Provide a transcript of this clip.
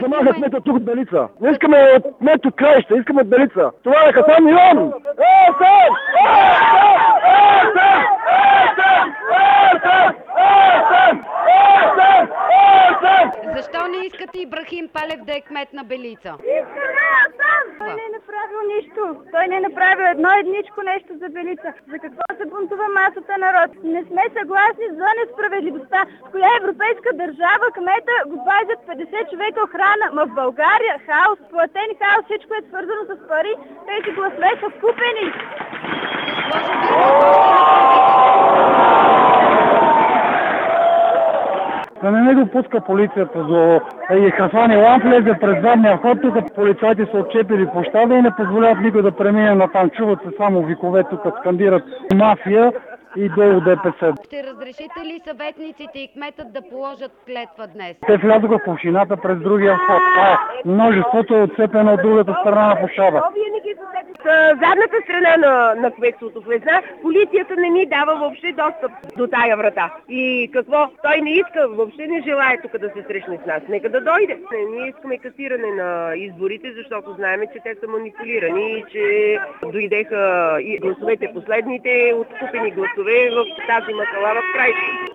Помага кмета тук от Белица. Не искаме от кмет от Краища, искаме от Белица. Това е Хасан Милон! Защо не искате Ибрахим Палев да е кмет на Белица? Той не е направил нищо. Той не е направил едничко нещо за Белица. За какво се бунтува масата народ? Не сме съгласни за несправедливостта. В коя европейска държава кмета го пазят 50 човека охрана? Ма в България хаос, платен хаос, всичко е свързано с пари. Тези гласове са купени. Госпожо, вие какво ще направите? Да не го пуска полицията до Хасан Илан, влезе през задния вход, тук полицайите са отчепили площада и не позволяват никой да премине натам. Чуват се само викове, тук скандират мафия и дело ДПС. Ще разрешите ли съветниците и кметът да положат клетва днес? Те влязоха в общината през другия вход. Множеството е отцепено от другата страна на площада. Задната страна на кметството влезна, полицията не ни дава въобще достъп до тая врата. И какво? Той не иска, въобще не желая тук да се срещне с нас. Нека да дойде. Ние искаме касиране на изборите, защото знаем, че те са манипулирани и че дойдеха и гласовете последните, откупени гласове в тази махала в Краища.